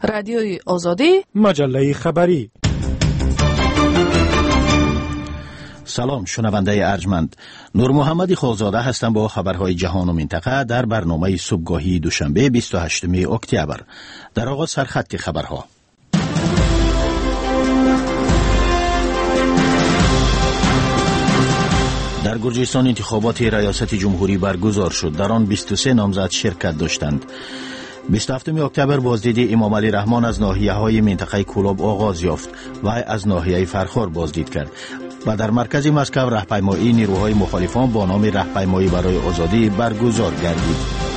رادیوی آزادی، مجله خبری. سلام شنونده ارجمند، نور محمدی خالزاده هستم با خبرهای جهان و منطقه در برنامه صبحگاهی دوشنبه 28 اکتبر. در آغاز سرخط خبرها. در گرجستان انتخابات ریاست جمهوری برگزار شد. در آن 23 نامزد شرکت داشتند. 27 اکتبر بازدید امام علی رحمان از ناحیه‌های منطقه کولاب آغاز یافت و از ناحیه فرخار بازدید کرد و در مرکز مسکو راهپیمایی نیروهای مخالفان با نام راهپیمایی برای آزادی برگزار گردید.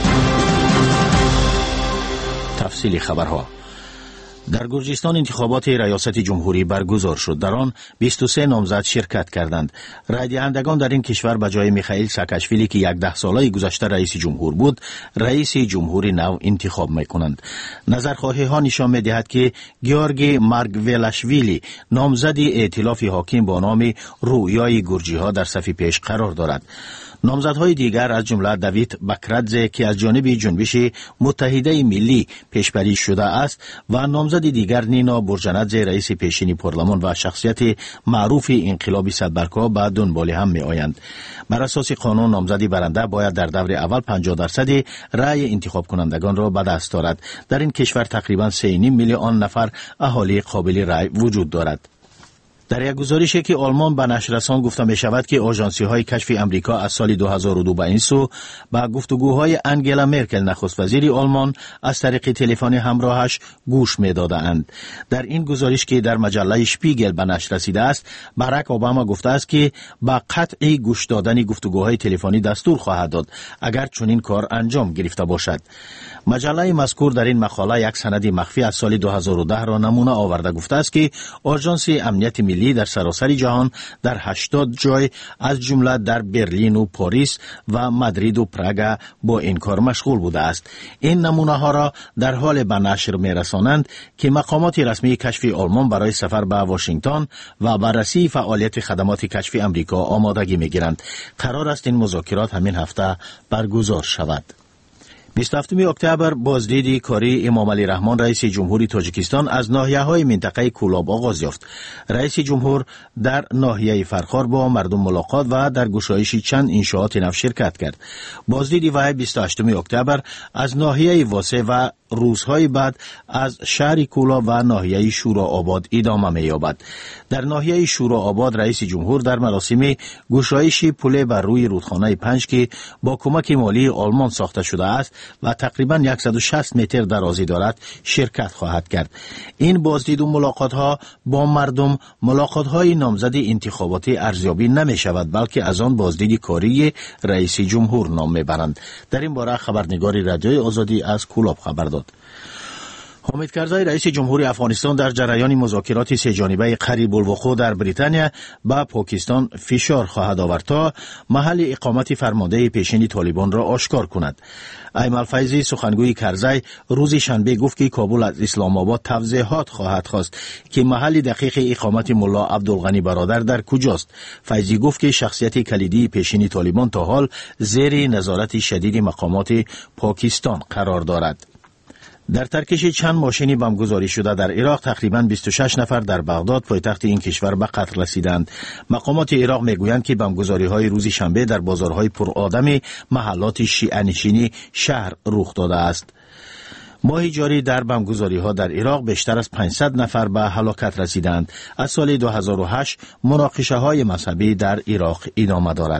تفصیل خبرها. در گرجستان انتخابات ریاست جمهوری برگزار شد. در آن 23 نامزد شرکت کردند. رای دهندگان در این کشور به جای میخائیل ساکاشویلی که 10 ساله گذشته رئیس جمهور بود، رئیس جمهوری نو انتخاب میکنند. نظرخواهی ها نشان میدهد که گیورگی مارگولاشویلی نامزد ائتلاف حاکم با نام رویای گرجی ها در صف پیش قرار دارد. نامزدهای دیگر از جمله داوید باکرادزه که از جانب جنبش متحده ملی پیشبری شده است و نامزد دیگر نینا برجنادزه رئیس پیشین پارلمان و شخصیت معروف انقلاب صدبرکا به دنبال هم می آیند. بر اساس قانون نامزد برنده باید در دور اول 50% رأی انتخاب کنندگان را به دست دارد. در این کشور تقریبا 3.5 میلیون نفر اهالی قابل رأی وجود دارد. در یک گزارشی که آلمان به نشر رساند گفته می شود که آژانسی‌های کشف امریکا از سال 2002 به این سو به گفتگوهای انگلا مرکل نخست وزیر آلمان از طریق تلفن همراهش گوش می دادند. در این گزارش که در مجله شپیگل به نشر رسیده است، باراک اوباما گفته است که با قطع گوش دادن گفتگوهای تلفنی دستور خواهد داد اگر چنین کار انجام گرفته باشد. مجله مذکور در این مقاله یک سند مخفی از سال 2010 را نمونه آورده گفته است که آژانس امنیت ملی در سراسر جهان در 80 جای از جمله در برلین و پاریس و مادرید و پراگ با این کار مشغول بوده است. این نمونه ها را در حال به نشر می رسانند که مقامات رسمی کشف آلمان برای سفر به واشنگتن و بررسی فعالیت خدمات کشف امریکا آمادگی می گیرند. قرار است این مذاکرات همین هفته برگزار شود. 27 اکتبر بازدید کاری امام علی رحمان رئیس جمهوری تاجیکستان از ناحیه‌های منطقه کولاب آغاز یافت. رئیس جمهور در ناحیه فرخار با مردم ملاقات و در گشایش چند انشاءات نو شرکت کرد. بازدید وی 28 اکتبر از ناحیه واسه و روزهای بعد از شهر کولاب و ناحیه شورا آباد ادامه می‌یابد. در ناحیه شورا آباد رئیس جمهور در مراسم گشایش پل بر روی رودخانه 5 که با کمک مالی آلمان ساخته شده است و تقریباً 160 متر درازی دارد شرکت خواهد کرد. این بازدید و ملاقات‌ها با مردم ملاقات‌های نامزد انتخاباتی ارزیابی نمی‌شود، بلکه از آن بازدید کاری رئیس جمهور نام می‌برند. در این باره خبرنگار رادیوی آزادی از کولاب خبر داد. حامد کرزی رئیس جمهوری افغانستان در جریان مذاکرات سه جانبه قریب الوقوع در بریتانیا با پاکستان فشار خواهد آورد تا محل اقامت فرمانده پیشین طالبان را آشکار کند. ایمل فیضی سخنگوی کرزی روز شنبه گفت که کابل از اسلام آباد توضیحات خواهد خواست که محل دقیق اقامت ملا عبدالغنی برادر در کجاست. فیضی گفت که شخصیت کلیدی پیشین طالبان تا حال زیر نظارت شدید مقامات پاکستان قرار دارد. در ترکش چند ماشین بمبگذاری شده در عراق تقریباً 26 نفر در بغداد پایتخت این کشور به قتل رسیدند. مقامات عراق میگویند که بمبگذاری‌های روز شنبه در بازارهای پرآدم محلات شیعه‌نشینی شهر رخ داده است. ماه جاری در بمبگذاری‌ها در عراق بیشتر از 500 نفر به هلاکت رسیدند. از سال 2008 مناقشه‌های مذهبی در عراق ادامه دارد.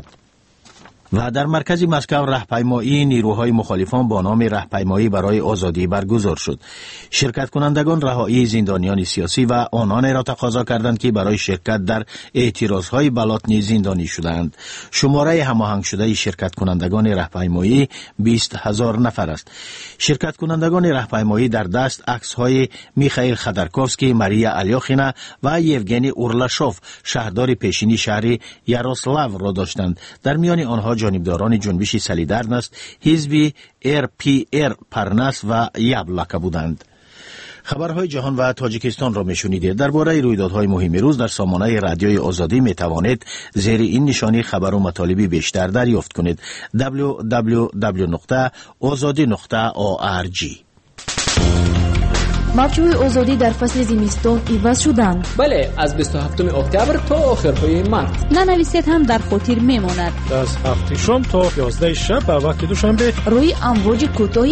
و در مرکز مسکو راهپیمایی نیروهای مخالفان با نام راهپیمایی برای آزادی برگزار شد. شرکت کنندگان رهایی زندانیان سیاسی و آنان را تقاضا کردند که برای شرکت در اعتراضهای بلاطنی زندانی شدند. شماره هماهنگ شده شرکت کنندگان راهپیمایی 20,000 نفر است. شرکت کنندگان راهپیمایی در دست عکس‌های میخائیل خودرکوفسکی، ماریا الیاخینا و یوگنی اورلاشوف شهردار پیشینی شهر یاروسلاو را داشتند. در میان آنها جانبداران جنبش سالیدارنست، حزب RPR پرنس و یابلاکا بودند. خبرهای جهان و تاجیکستان را میشنیدید. درباره رویدادهای مهم روز در سامانه رادیوی آزادی می توانید زیر این نشانی خبر و مطالب بیشتر دریافت کنید. www.azadi.org. мавҷҳои озодӣ дар фасли зимистон иваз шуданд. бале, аз 27 октябр то охирҳои март. нанависед ҳам дар хотир мемонад. аз 7 шом то 11 шаб ба вақти душанбе рӯи амвоҷи кӯтоҳи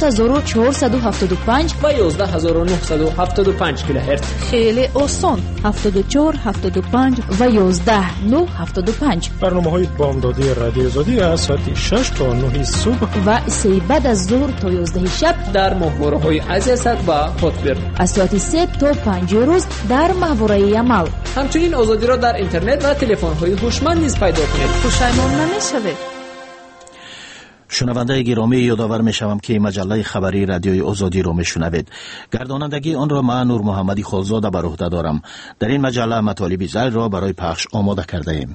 7475 ва 11975 килоҳерц. хеле осон. 74 75 ва 11975. барномаҳои бомдодии радиои озодӣ аз соати 6 то 9 субҳ ва 3 баъд аз зуҳр то 11 шаб дар моҳвораҳои азиясад ва хотбир. аз соати 3 то 5 рӯз дар маҳвораи Ямал. ҳамчунин озодиро дар интернет ва телефонҳои ҳушманд низ пайдо кунед. пушаймон намешавед. шунавандаи гиромӣ, ёдовар мешавам ки маҷаллаи хабарии радиои озодиро мешунавед. гардонандагии онро ман Нур Муҳаммади Холзода бар уҳда дорам. дар ин маҷалла матолиби зайлро барои пахш омода кардаем.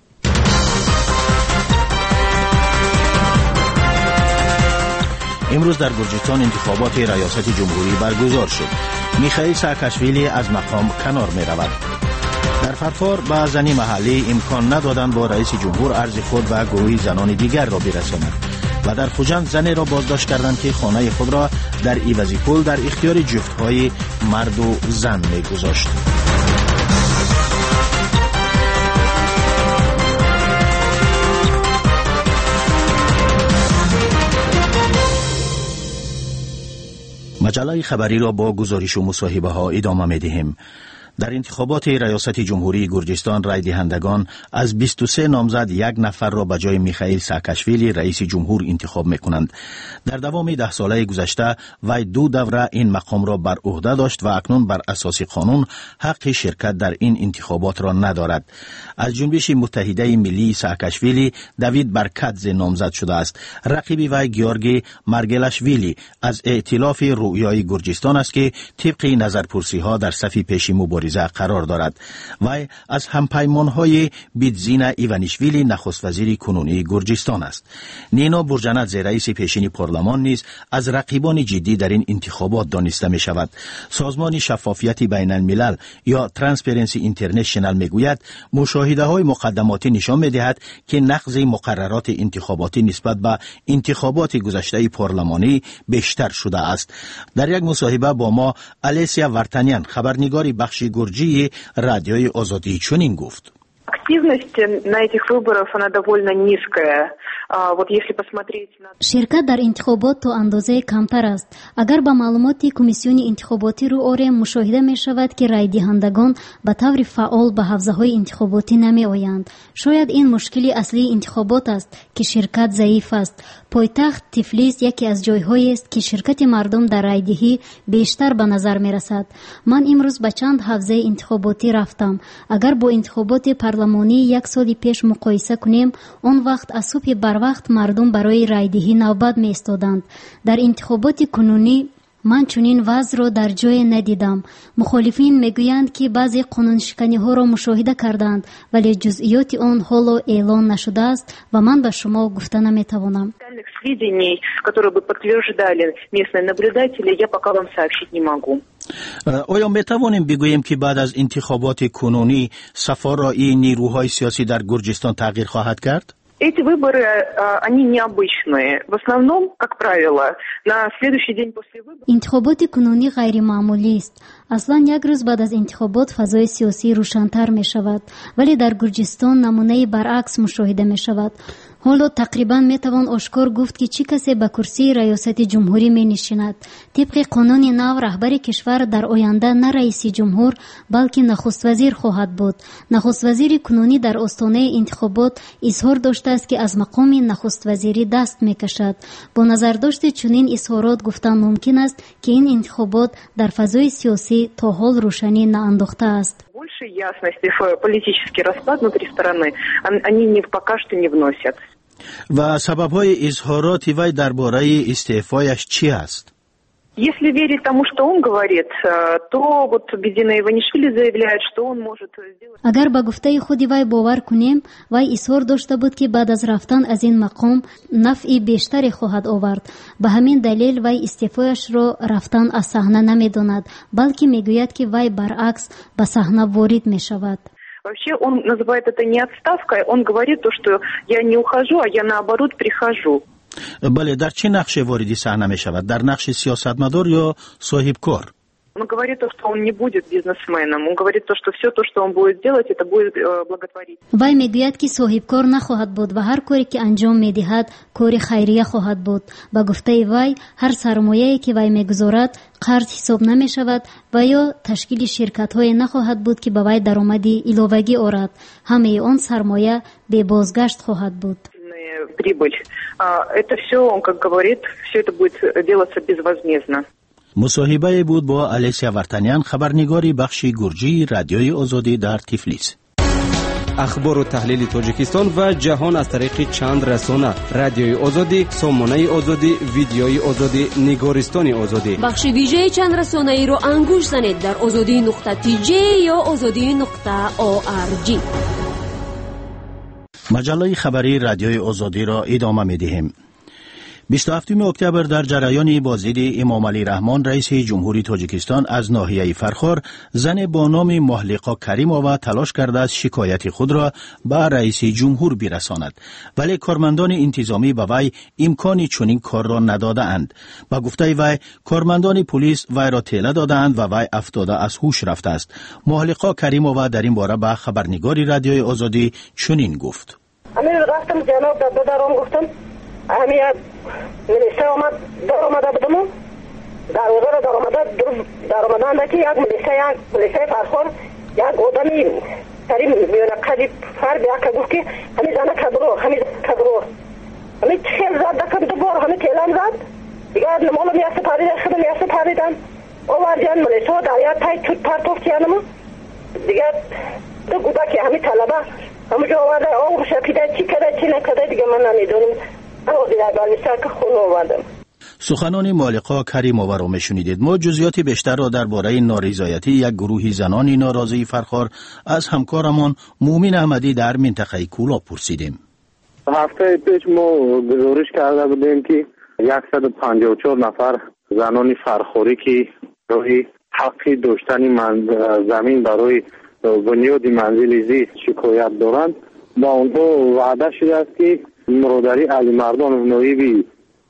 امروز در گرجستان انتخابات ریاست جمهوری برگزار شد. میخائیل ساکاشویلی از مقام کنار می رود. در فرفار به زنی محلی امکان ندادند با رئیس جمهور عرض خود و گروه زنان دیگر را برساند و در خوجند زنی را بازداشت کردند که خانه خود را در ایوزی پل در اختیار جفتهای مرد و زن می گذاشت. مجله خبری را با گزارش و مصاحبه ها ادامه می دهیم. در انتخابات ریاست جمهوری گرجستان رای دهندگان از 23 نامزد یک نفر را به جای میخائیل ساکاشویلی رئیس جمهور انتخاب میکنند. در دوام 10 ساله گذشته وی 2 دوره این مقام را بر عهده داشت و اکنون بر اساس قانون حق شرکت در این انتخابات را ندارد. از جنبش متحده ملی ساکاشویلی دوید برکتزه نامزد شده است. رقیب وی گیورگی مارگلاشویلی از ائتلاف رویای گرجستان است که طبق نظرپرسی ها در صف پیشی مبارزه قرار دارد. وی از همپیمانهای بیدزینا ایوانیشویلی نخست وزیر کنونی گرجستان است. نینا برجنادزه رئیس پیشین پارلمان نیز از رقیبان جدی در این انتخابات دانسته می شود. سازمان شفافیت بین الملل یا ترانسپرنسی اینترنشنال می گوید مشاهده های مقدماتی نشان می دهد که نقض مقررات انتخاباتی نسبت به انتخابات گذشته پارلمانی بیشتر شده است. در یک مصاحبه با ما الیسیا ورتانیان خبرنگار بخش گرجی رادیوی آزادی چنین گفت: активность на этих выборах она довольно низкая. Вот если посмотреть на شرکت در انتخابات تو اندازه کمتر است. اگر با معلومات کمیسیون انتخاباتی رو آریم مشاهده می شود که رای دهندگان به طور فعال به حوزه های انتخاباتی نمی آیند. شاید این مشکلی اصلی انتخابات است که شرکت ضعیف است. پایتخت تفلیس یکی از جایهایی است که شرکت مردم در رای دهی بیشتر به نظر می رسد. من امروز به چند حوزه انتخاباتی رفتم. اگر با انتخابات پارلمانی یک سال پیش مقایسه کنیم، آن وقت از صبح بر وقت مردم برای رای دهی نوبت می ایستادند. در انتخابات کنونی من چنین وضع را در جای ندیدم. مخالفین میگویند که بعضی قانون شکنی ها را مشاهده کردند ولی جزئیات آن حالا اعلان نشده است و من به شما گفته نمیتوانم. сведений, которые бы подтверждали местные наблюдатели, я пока вам сообщить не могу. آیا میتوانیم بگوییم که بعد از انتخابات کنونی سفارای نیروهای سیاسی در گرجستان تغییر خواهد کرد؟ Эти выборы, они необычные. В основном, как правило, на следующий день после выборов... انتخابات کنونی غیر معمولی است. اصلا یک روز بعد از انتخابات فضای سیاسی روشن‌تر می شود، ولی در گرجستان نمونه برعکس مشاهده می شود. حالا تقریبا می توان آشکار گفت که چه کسی به کرسی ریاست جمهوری می نشیند. طبق قانون نو رهبر کشور در آینده نه رئیس جمهور بلکه نخست وزیر خواهد بود. نخست وزیر کنونی در آستانه انتخابات اظهار داشته است که از مقام نخست وزیری دست می کشد. با نظر داشت چنین اظهارات گفتن ممکن است که این انتخابات در فضای سیاسی تا حال روشنی نانداخته است. Больше ясности в политический расклад внутри страны они пока что не вносят. و سبب‌های اظهارات وی درباره استعفایش چی است؟ Если верить тому, что он говорит, то вот Бедина Иванишвили заявляет, что он может сделать... اگر به گفته خود وی باور کنیم، وی اصرار داشته بود که بعد از رفتن از این مقام نفع بیشتری خواهد آورد. به همین دلیل وی استعفایش را رفتن از صحنه نمی‌داند، بلکه میگوید که وی برعکس به صحنه وارد می‌شود. Вообще он называет это не отставкой, он говорит то, что я не ухожу, а я наоборот прихожу. بله، در چه نقش واردی صحنه می شود؟ در نقش سیاستمدار یا صاحب کار؟ Он говорит то, что он не будет бизнесменом. Он говорит то, что все то, что он будет делать, это будет благотворительность. вай мегӯяд ки соҳибкор нахоҳад буд ва ҳар коре ки анҷом медиҳад кори хайрия хоҳад буд. ба гуфтаи вай ҳар сармояе ки вай мегузорад қарз ҳисоб намешавад ва ё ташкили ширкатҳое нахоҳад буд ки ба вай даромади иловагӣ орад. ҳамаи он сармоя бебозгашт хоҳад буд. Прибыль. Это все, он как говорит, все это будет делаться безвозмездно. مصاحبه بود با الیسیا ورتانیان، خبرنگاری بخش گرجی رادیوی آزادی در تیفلیس. اخبار و تحلیل تاجیکستان و جهان از طریق چند رسانه: رادیوی آزادی، سامانه آزادی، ویدیوی آزادی، نگارستان آزادی. بخش ویژه چند رسانه ای رو انگوش زنید در azadi.tj یا azadi.org. مجله خبری رادیوی آزادی را ادامه می‌دهیم. 27 اکتبر در جریان بازدید امام علی رحمان رئیس جمهوری تاجیکستان از ناحیه فرخار، زن با نام محلقه کریمووا تلاش کرده است شکایت خود را به رئیس جمهور برساند، ولی کارمندان انتظامی به وی امکان چنین کار را نداده اند. با گفته وی کارمندان پلیس وی را تله داده اند و وی افتاده از هوش رفته است. محلقه کریمووا در این باره به خبرنگاری رادیوی آزادی چنین گفت: رفتم جناب درام گفتم اهمیت ملیسه آمد در آمده بودم در وزار در آمده در آمدن که یک ملیسه فرخور یک آدمی تریم میونه قدیب فرد یک گفت که همی زنه کدرو همی خیل زد دکم دوبار همی تیلم زد دیگه نمالا میاسته پاریدن خودم میاسته پاریدن آوردیان ملیسه ها در یک تای چود پرتوفت یانم دیگه دو گوده که همی طلبه همه جا آورده آور شپیده چی کده چی نکده دیگه من نمیدونیم. سخنان محلقه کریمووا را میشنیدید. ما جزئیات بیشتر را درباره نارضایتی یک گروه زنان ناراضی فرخار از همکارمان مومن احمدی در منطقه کولا پرسیدیم. هفته پیش ما گزارش کرده بودیم که 154 نفر زنان فرخاری که برای حق داشتن زمین برای بنیاد منزل زیست شکایت دارند، با اونها وعده شده است که مرادری علی مردان نایب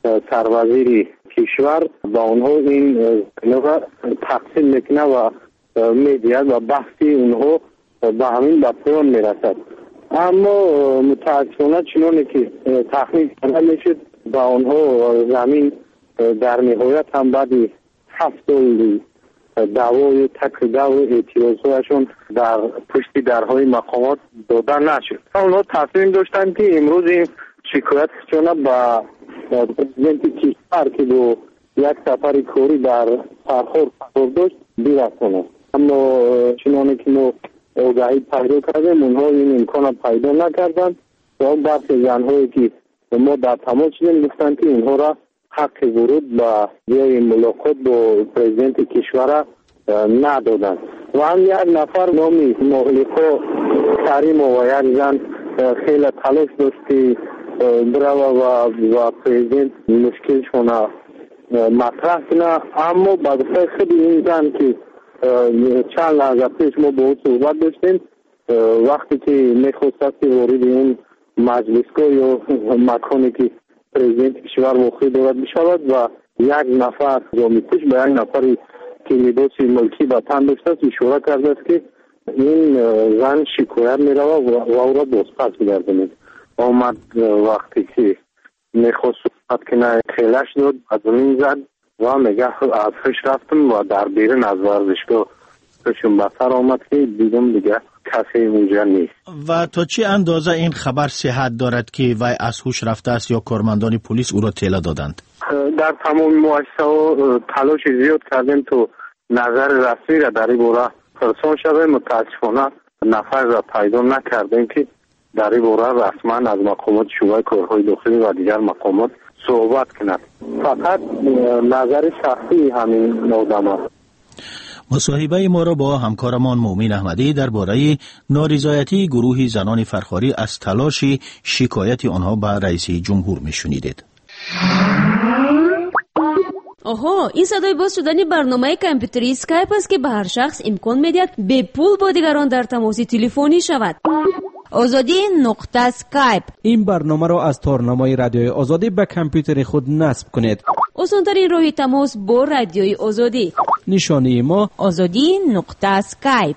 سروزیر کشور با اونها این نوع تقسیم میکنه و میدید و بحثی اونها به همین به پایان میرسد. اما متاسفانه چنانه که تخمین کرده میشد با اونها زمین در نهایت هم بعد 7 سال دعوای تکرده و اعتراضهایشون در پشت درهای مقامات داده نشد. اونها تصمیم داشتن که امروز این شکایت چونه با پرزیدنت کشور که با یک سفر کاری در فرخار قرار داشت برسونه. اما چنانه که ما آگاهی پیدا کردیم اونها این امکان پیدا نکردند و اون برخی زنهایی که ما در تماس شدیم گفتند که اینها را حق ورود به جای ملاقات با پرزیدنت کشور ندادند. و هم یک نفر نامی محلقه کریمووا یک زن خیلی تلاش داشت که برای و پرزیدنت مشکلشون مطرح کنه، اما با گفته خود این زن که چند لحظه پیش ما با او صحبت داشتیم وقتی که میخواست که وارد این مجلسگاه یا مکانی که پرزیدنت کشور واقع دارد بشود و یک نفر جامعتش به یک نفری که لباس ملکی به تن داشته است اشاره کرده است که این زن شکایت میرود و او را بازپس بگردانید. آمد وقتی که میخواست صحبت کنه خیلش داد از زمین زد و میگه از فش رفتم و در بیرون از ورزشگاه فشم بسر آمد که دیدم دیگه کسی اونجا نیست. و تا چه اندازه این خبر صحت دارد که وی از هوش رفته است یا کارمندان پلیس او را اطلاع دادند؟ در تمام مؤسسه ها تلاش زیاد کردیم تو نظر رسمی را در این باره پرسان شده، متاسفانه نفر را پیدا نکردیم که در این باره رسما از مقامات شورای کارهای داخلی و دیگر مقامات صحبت کند. فقط نظر شخصی همین آدم است. مصاحبه ما را با همکارمان مومن احمدی درباره نارضایتی گروه زنان فرخاری از تلاش شکایت آنها به رئیس جمهور میشنیدید. آها، این صدای باز شدن برنامه کامپیوتری اسکایپ است که به هر شخص امکان میدهد به پول با دیگران در تماس تلفنی شود. azadi.skype. این برنامه را از تارنمای رادیوی آزادی به کامپیوتر خود نصب کنید. آسان‌ترین راه تماس با رادیوی آزادی نشانی ما azadi.skype.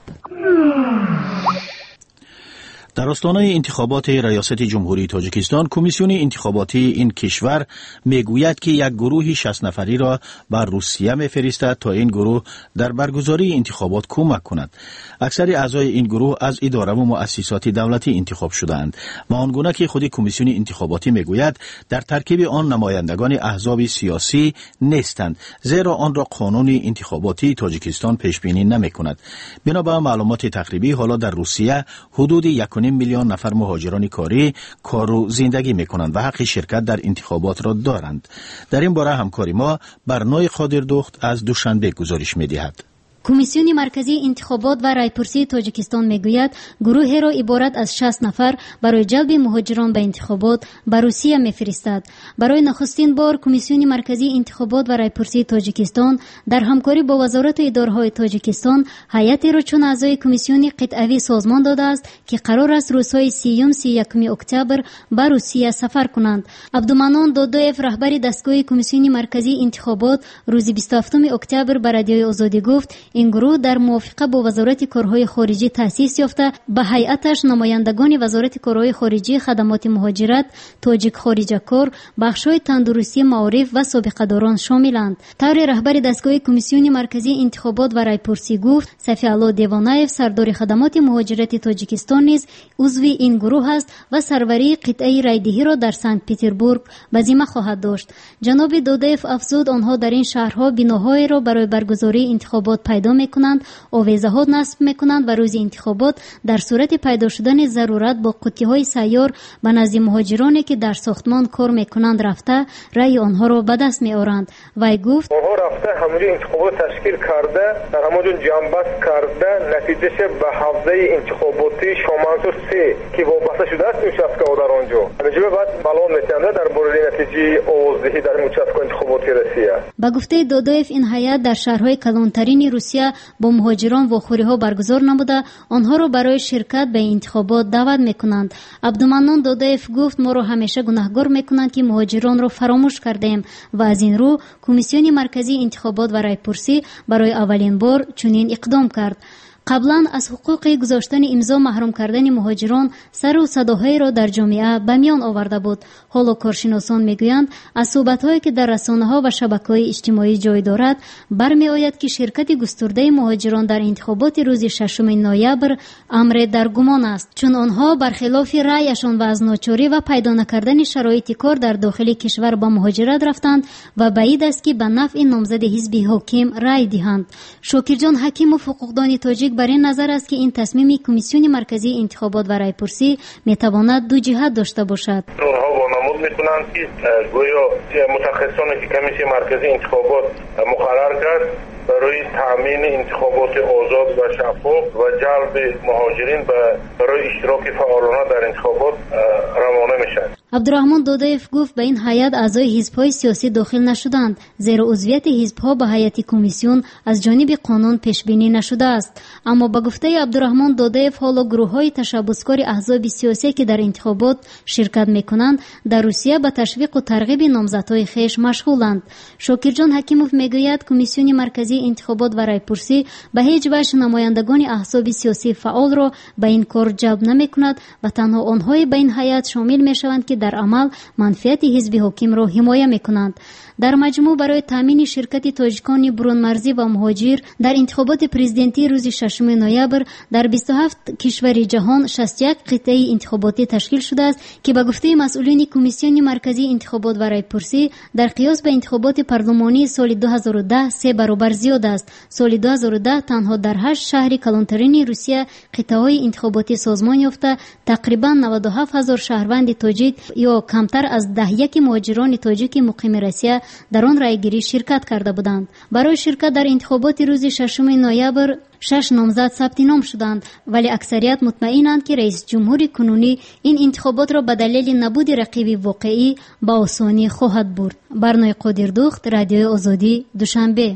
در آستانه انتخابات ریاست جمهوری تاجیکستان، کمیسیون انتخاباتی این کشور میگوید که یک گروه 60 نفری را بر روسیه میفرستد تا این گروه در برگزاری انتخابات کمک کند. اکثر اعضای این گروه از اداره و مؤسسات دولتی انتخاب شده‌اند و آنگونه که خود کمیسیون انتخاباتی میگوید در ترکیب آن نمایندگان احزاب سیاسی نیستند، زیرا آن را قانون انتخاباتی تاجیکستان پیش بینی نمی‌کند. بنابر معلومات تقریبی، حالا در روسیه حدود 1.5 میلیون نفر مهاجران کاری کار و زندگی میکنند و حق شرکت در انتخابات را دارند. در این باره همکاری ما برنامه قادردخت از دوشنبه گزارش میدهد. کمیسیون مرکزی انتخابات و رایپرسی تاجیکستان میگوید گروهی را عبارت از 60 نفر برای جلب مهاجران به انتخابات به روسیه میفرستد. برای نخستین بار کمیسیون مرکزی انتخابات و رایپرسی تاجیکستان در همکاری با وزارت اداره‌های تاجیکستان هیئتی را چون اعضای کمیسیون قطعی سازمان داده است که قرار است روزهای 30-31 اکتبر به روسیه سفر کنند. عبدالمنان دودویف رهبر دستگاه کمیسیون مرکزی انتخابات روز 27 اکتبر به رادیوی آزادی گفت این گروه در موافقه با وزارت کارهای خارجی تأسیس یافته به هیئتش نمایندگان وزارت کارهای خارجی، خدمات مهاجرت، تاجیک خارجه کار، بخش‌های تندرستی، معارف و سابقه داران شاملند. طور رهبر دستگاه کمیسیون مرکزی انتخابات و رایپرسی گفت صفی الله دیوانایف سردار خدمات مهاجرت تاجیکستان نیز عضو این گروه است و سروری قطعه رایدهی را در سنت پترزبورگ به ذمه خواهد داشت. جناب دودایف افزود آنها در این شهرها بناهای را برای برگزاری انتخابات پیدا میکنند، آویزه ها نصب میکنند و روز انتخابات در صورت پیدا شدن ضرورت با قطعه‌های سیار به نزد مهاجرانی که در ساختمان کار میکنند رفته رأی آنها را به دست میآورند. وی گفت آنها رفته همونجا انتخابات تشکیل کرده، در همونجا جنبست کرده، نتیجهش به حوزه انتخاباتی شامانسور 3 که وابسته شده است میشسته در آنجا همینجا بعد بلان میتنده در مورد نتیجه آوازدهی در مچسکو انتخاباتی روسیه. به گفته دودایف این هیئت در شهرهای کلانترین روسیه با مهاجران واخوری‌ها برگزار نموده آنها را برای شرکت به انتخابات دعوت میکنند. عبدالمنان دودایف گفت ما را همیشه گناهکار میکنند که مهاجران را فراموش کردیم و از این رو کمیسیون مرکزی انتخابات و رایپرسی برای اولین بار چنین اقدام کرد. قبلا از حقوق گذاشتن امضا محروم کردن مهاجران سر و صداهایی را در جامعه به میان آورده بود. حالا کارشناسان میگویند از صحبت‌هایی که در رسانه‌ها و شبکه‌های اجتماعی جای دارد برمی‌آید که شرکت گسترده مهاجران در انتخابات روز 6 نوامبر امر در گمان است، چون آنها برخلاف رأیشان و از ناچاری و پیدا نکردن شرایط کار در داخل کشور به مهاجرت رفتند و بعید است که به نفع نامزد حزب حاکم رأی دهند. شاکرجان حکیموف حقوقدان تاجیک بر این نظر است که این تصمیم کمیسیون مرکزی انتخابات و رایپرسی میتواند دو جهت داشته باشد. اونها وانمود میکنند که گویا متخصصانی که کمیسیون مرکزی انتخابات مقرر کرد برای تامین انتخابات آزاد و شفاف و جلب مهاجرین برای اشتراک فعالانه در انتخابات روانه میشن. عبدالرحمن دودایف گفت به این هیئت اعضای حزب‌های سیاسی داخل نشدند، زیرا عضویت حزب‌ها به هیئت کمیسیون از جانب قانون پیش بینی نشده است. اما به گفته عبدالرحمن دودایف حالا گروه‌های تشبثکار احزاب سیاسی که در انتخابات شرکت می‌کنند در روسیه به تشویق و ترغیب نامزدهای خویش مشغولند. شاکرجان حکیموف میگوید کمیسیون مرکزی انتخابات و رایپرسی به هیچ وجه نمایندگان احزاب سیاسی فعال را به این کار جلب نمی‌کند و تنها آنهای به این هیئت شامل می‌شوند که در عمل منفعت حزب حاکم را حمایه می‌کنند. در مجموع برای تامین شرکت تاجیکان برون مرزی و مهاجر در انتخابات پرزیدنتی روز 6 نوامبر در 27 کشور جهان 61 قطعه انتخاباتی تشکیل شده است که به گفته مسئولین کمیسیون مرکزی انتخابات و رایپرسی در قیاس به انتخابات پارلمانی سال 2010 3 برابر زیاد است. سال 2010 تنها در 8 شهر کلانترین روسیه قطعه‌های انتخاباتی سازمان یافته تقریبا 97,000 شهروند تاجیک یا کمتر از 10 مهاجران تاجیک مقیم روسیه در آن رایگیری شرکت کرده بودند. برای شرکت در انتخابات روز 6 نوامبر 6 نامزد ثبت نام شدند، ولی اکثریت مطمئنند که رئیس جمهور کنونی این انتخابات را به دلیل نبود رقیب واقعی با آسانی خواهد برد. برنامه قادردخت، رادیو آزادی، دوشنبه.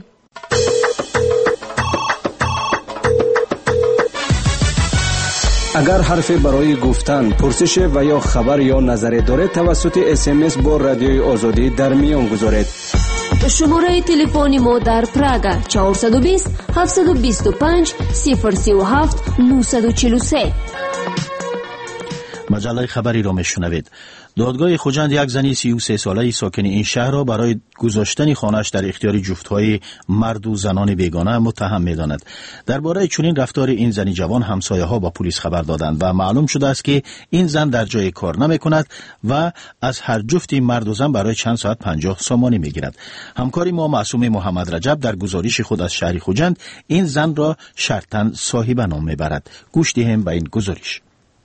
اگر حرفی برای گفتن، پرسش و یا خبر یا نظری دارید توسط SMS با رادیوی آزادی در میان گذارید. шумораи телефони мо дар Прага 420 725 037 943. مجله خبری را میشنوید. دادگاه خوجند یک زنی 33 ساله ساکن این شهر را برای گذاشتن خانه‌اش در اختیار جفت‌های مرد و زنان بیگانه متهم می‌داند. درباره چنین رفتار این زنی جوان همسایه‌ها با پلیس خبر دادند و معلوم شده است که این زن در جای کار نمی‌کند و از هر جفتی مرد و زن برای چند ساعت 50 سامانی می‌گیرد. همکاری ما معصومه محمد رجب در گزارش خود از شهر خوجند این زن را شرطاً صاحبه نام می‌برد. گوش دهیم به این گزارش.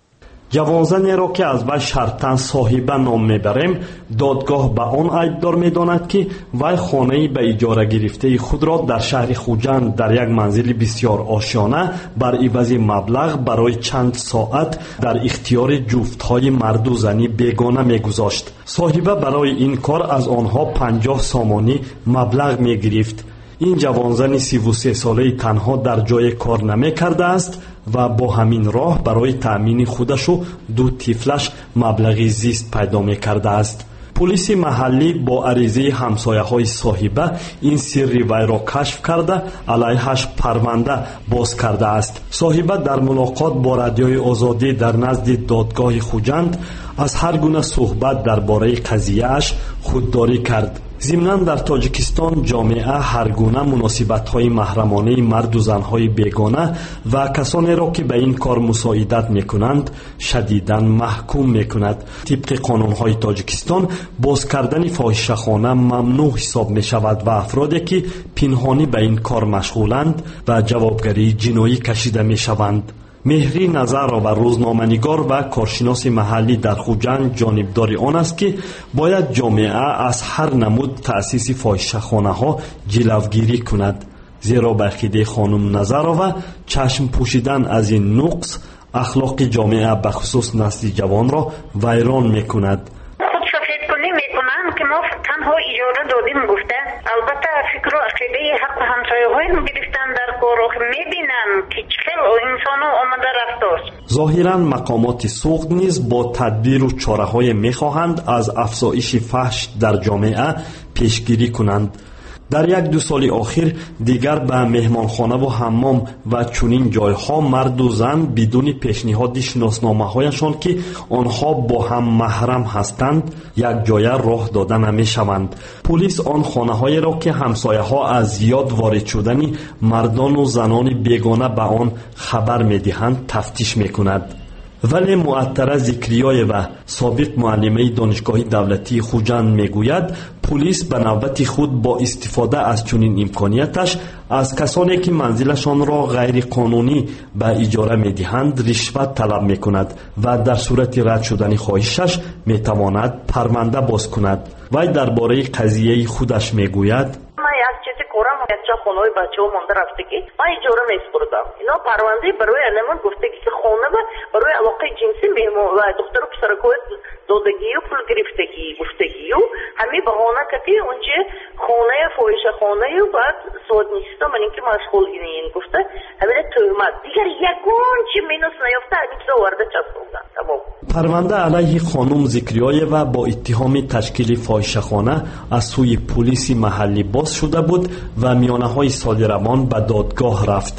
جوانزنی را که از وی شرطاً صاحبه نام میبریم دادگاه به آن عیبدار میداند که وی خانه‌ای به اجاره گرفته خود را در شهر خوجند در یک منزل بسیار آشیانه بر عوض مبلغ برای چند ساعت در اختیار جفت‌های مرد و زنی بیگانه میگذاشت. صاحبه برای این کار از آنها 50 سامانی مبلغ میگرفت. این جوانزن 33 ساله تنها در جای کار نمی کرده است و با همین راه برای تأمین خودش و دو طفلش مبلغی زیست پیدا می کرده است. پلیس محلی با عریضه همسایه‌های صاحبه این سر وی را کشف کرده علیهش پرونده باز کرده است. صاحبه در ملاقات با رادیوی آزادی در نزد دادگاه خوجند از هر گونه صحبت درباره قضیه‌اش خودداری کرد. ضمناً در تاجیکستان جامعه هر گونه مناسبت‌های محرمانه مرد و زن‌های بیگانه و کسانی را که به این کار مساعدت می‌کنند شدیداً محکوم می‌کند. طبق قانون‌های تاجیکستان باز کردن فاحشه‌خانه ممنوع حساب می‌شود و افرادی که پنهانی به این کار مشغولند و جوابگری جنایی کشیده می‌شوند. مهری نظر و روزنامه‌نگار و کارشناس محلی در خوجند جانبدار آن است که باید جامعه از هر نمود تأسیس فاحشه‌خانه‌ها جلوگیری کند، زیرا به عقیده خانم نظرова چشم پوشیدن از این نقص اخلاق جامعه به خصوص نسل جوان را ویران می‌کند. که ما تنها اجاره دادیم گفته البته فکر و عقیده حق همسایه‌های گرفتن در کار می‌بینم که چقدر انسان‌ها آمده رفتار. ظاهراً مقامات سوق نیز با تدبیر و چاره‌های می‌خواهند از افزایش فحش در جامعه پیشگیری کنند. در یک دو سال اخیر دیگر به مهمانخانه و حمام و چنین جایها مرد و زن بدون پیشنهاد شناسنامه‌هایشان که آنها با هم محرم هستند یک جای راه داده نمی‌شوند. پلیس آن خانه‌های را که همسایه‌ها از زیاد وارد شدن مردان و زنان بیگانه به آن خبر می‌دهند تفتیش می‌کند. ولی معطره ذکریایوا سابق معلمه دانشگاه دولتی خوجند میگوید پلیس به نوبت خود با استفاده از چنین امکانیتش از کسانی که منزلشان را غیر قانونی به اجاره میدهند رشوت طلب میکند و در صورت رد شدن خواهشش میتواند پرونده باز کند. وی درباره قضیه خودش میگوید بچه خونه‌های بچه‌ها مونده رفتگی من اجاره میسپردم اینا پرونده برای علمان گفتگی که خونه و برای علاقه جنسی مهمون و دختر و پسرکوی دادگی و پول گرفتگی گفتگی و همه بهانه که اونجا خونه فاحشه خانه و بعد سود نیست من اینکه مشغول این گفته همین تهمت دیگر یگان چی مینوس نیافته همین چیزا وارد چسبوندن. تمام پرونده علیه خانم ذکریایوا با اتهام تشکیل فاحشه‌خانه از سوی پلیس محلی باز شده بود و میانه‌های سال روان به دادگاه رفت.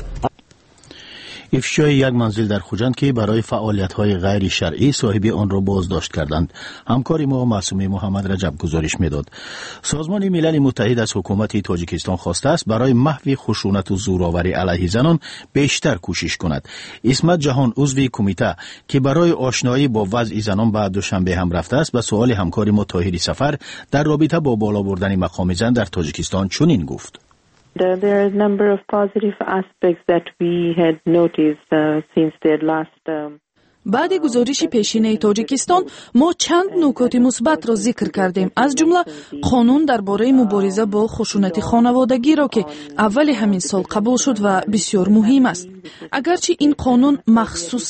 افشای یک منزل در خوجند که برای فعالیت‌های غیر شرعی صاحب آن را بازداشت کردند. همکار ما معصومه محمد رجب گزارش می‌داد. سازمان ملل متحد از حکومت تاجیکستان خواسته است برای محو خشونت و زورآوری علیه زنان بیشتر کوشش کند. اسمت جهان عضو کمیته که برای آشنایی با وضع زنان به دوشنبه هم رفته است به سوال همکار ما طاهری سفر در رابطه با بالا بردن مقام زن در تاجیکستان چنین گفت. There are a number of positive aspects that we had noticed since their last بعد گزارش پیشینه تاجیکستان ما چند نکات مثبت را ذکر کردیم، از جمله قانون درباره مبارزه با خشونت خانوادگی را که اول همین سال قبول شد و بسیار مهم است. اگرچه این قانون مخصوصاً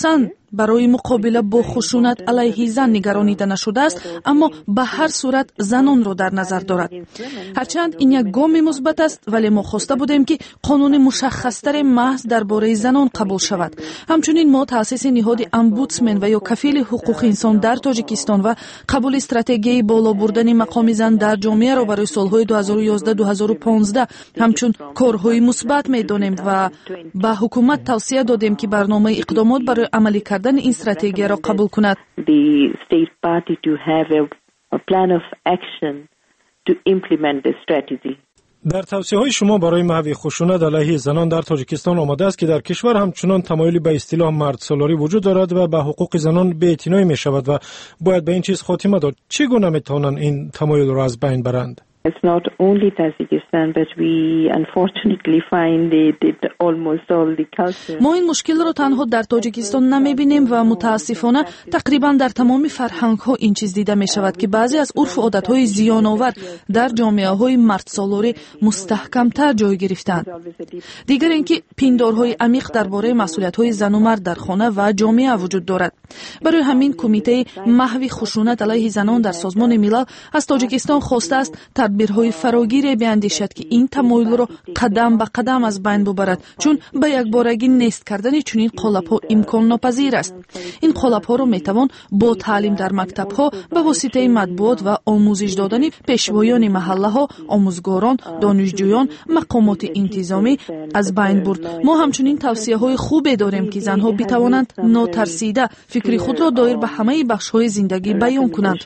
برای مقابله با خشونت علیه زن نگرانیده نشده است، اما به هر صورت زنان را در نظر دارد. هرچند این یک گام مثبت است، ولی ما خواسته بودیم که قانون مشخصتر محض درباره زنان قبول شود. همچنین ما تأسیس نهاد امبودسمن و یا کفیل حقوق انسان در تاجیکستان و قبول استراتژی بالا بردن مقام زن در جامعه را برای سالهای 2011-2015 همچون کارهای مثبت می‌دانیم و به حکومت توصیه دادیم که برنامه اقدامات برای عملی کردن این استراتژی را قبول کند. The state party to have a plan of action to implement the strategy. در توصیه‌های شما برای محو خشونت علیه زنان در تاجیکستان آمده است که در کشور همچنان تمایلی به اصطلاح مرد سالاری وجود دارد و به حقوق زنان بی‌اعتنایی می‌شود و باید به این چیز خاتمه داد. چگونه می‌توانند این تمایل را از بین برند؟ It's not only Tajikistan, but we unfortunately find that almost all the culture. ما این مشکل را تنها در تاجیکستان نمی‌بینیم و متاسفانه تقریبا در تمام فرهنگ‌ها این چیز دیده می‌شود که بعضی از عرف و عادت‌های زیان‌آور در جامعه‌های مردسالاری مستحکم‌تر جای گرفتند. دیگر اینکه پندارهای عمیق درباره مسئولیت‌های زن و مرد در خانه و جامعه وجود دارد. برای همین کمیته محو خشونت علیه زنان در سازمان ملل از تاجیکستان خواسته است تدبیرهای فراگیری بیاندیشد که این تمایل را قدم به قدم از بین ببرد، چون به یک بارگی نیست کردن چنین قالب‌ها امکان ناپذیر است. این قالب‌ها را میتوان با تعلیم در مکتب‌ها به واسطه مطبوعات و آموزش دادن پیشوایان محله‌ها، آموزگاران، دانشجویان، مقامات انتظامی از بین برد. ما همچنین توصیه‌های خوبی داریم که زنها بتوانند ناترسیده فکر خود را دایر به همه بخش‌های زندگی بیان کنند.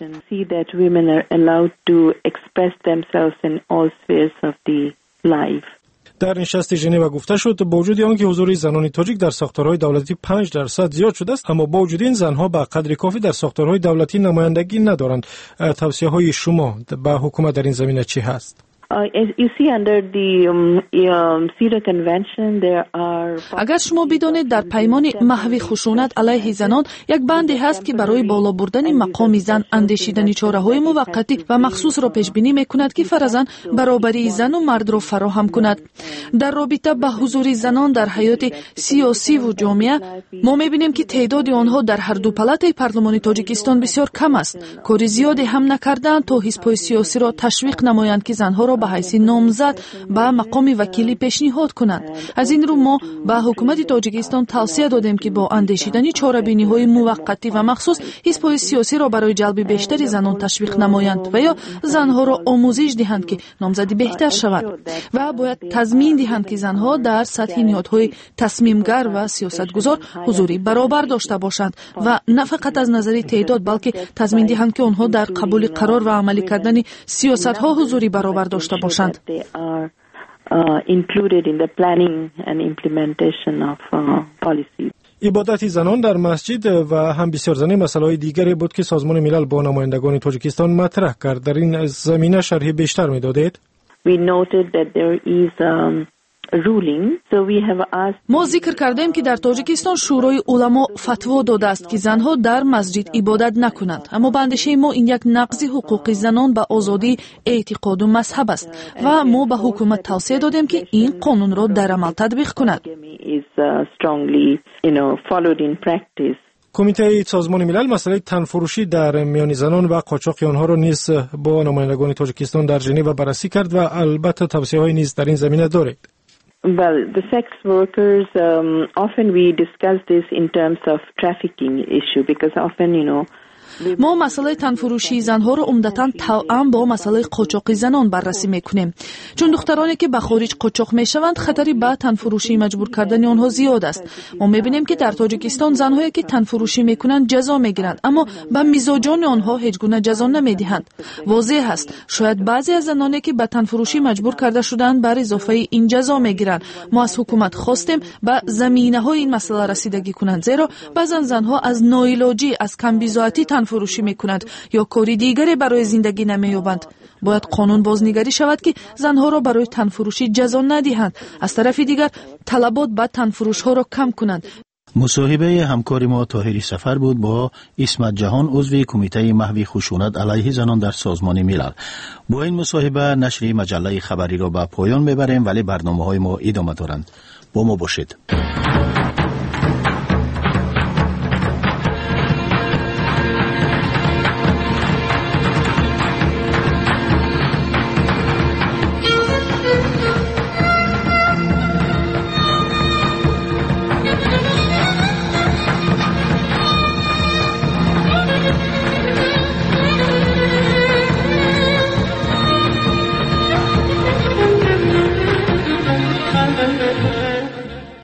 themselves in all spheres of the life. در نشست ژنو گفته شد با وجود آنکه حضور زنان تاجیک در ساختارهای دولتی 5% زیاد شده است، اما با وجود این زنها به قدر کافی در ساختارهای دولتی نمایندگی ندارند. توصیه‌های شما به حکومت در این زمینه چی هست؟ You see under the CEDAW convention there are. اگر شما بدانید در پیمان محو خشونت علیه زنان یک بندی هست که برای بالا بردن مقام زن اندیشیدن چاره‌های موقتی و مخصوص را پیش بینی می‌کند که فرضاً برابری زن و مرد را فراهم کند. در رابطه با حضور زنان در حیات سیاسی و جامعه ما می‌بینیم که تعداد آنها در هر دو پالات پارلمانی تاجیکستان بسیار کم است. کار زیادی هم نکردند تا حزب‌های سیاسی را تشویق نمایند که زنها را به حیث نامزد به مقام وکیلی پیشنهاد کنند. از این رو ما به حکومت تاجیکستان توصیه دادیم که با اندیشیدن چاره‌بینی‌های موقتی و مخصوص حزب‌های سیاسی را برای جلب بیشتر زنان تشویق نمایند و یا زنها را آموزش دهند که نامزدی بهتر شود و باید تضمین دهند که زنها در سطح نهادهای تصمیمگر و سیاستگزار حضوری برابر داشته باشند و نه فقط از نظر تعداد بلکه تضمین دهند که آنها در قبول قرار و عملی کردن سیاست‌ها حضوری برابر داشته باشند. عبادت زنان در مسجد و هم بسیار زنی مسائل دیگری بود که سازمان ملل با نمایندگان تاجیکستان مطرح کرد. در این زمینه شرح بیشتر می‌دادید؟ We noted that there is ما ذکر کردیم که در تاجیکستان شورای علما فتوا داده است که زنها در مسجد عبادت نکنند، اما به اندیشه ما این یک نقض حقوق زنان به آزادی اعتقاد و مذهب است و ما به حکومت توصیه دادیم که این قانون را در عمل تطبیق کند. کمیته سازمان ملل مسئله تنفروشی در میان زنان و قاچاق آنها را نیز با نمایندگان تاجیکستان در ژنو بررسی کرد و البته توصیه‌های نیز در این زمینه دارد. Well, the sex workers, often we discuss this in terms of trafficking issue because often, ما مسئله تنفروشی زنها را عمدتاً توأم با مسئله قاچاق زنان بررسی میکنیم، چون دخترانی که به خارج قاچاق میشوند خطری به تنفروشی مجبور کردن آنها زیاد است. ما میبینیم که در تاجیکستان زنهایی که تنفروشی میکنند جزا میگیرند، اما به مزاجان آنها هیچ گونه جزا نمیدهند. واضح است شاید بعضی از زنانی که به تنفروشی مجبور کرده شدند بر اضافه این جزا میگیرند. ما از حکومت خواستیم به زمینه‌های این مسئله رسیدگی کنند، زیرا بعضی زنها از ناعلاجی از کمبیزاتی فروشی میکنند یا کاری دیگری برای زندگی نمییابند. باید قانون بازنگری شود که زنها را برای تنفروشی جزا ندهند، از طرف دیگر طلبات به تنفروش ها را کم کنند. مصاحبه همکار ما طاهری سفر بود با اسمت جهان، عضو کمیته محو خشونت علیه زنان در سازمان ملل. با این مصاحبه نشر مجله خبری را به پایان میبریم، ولی برنامه‌های ما ادامه دارند. با ما باشید.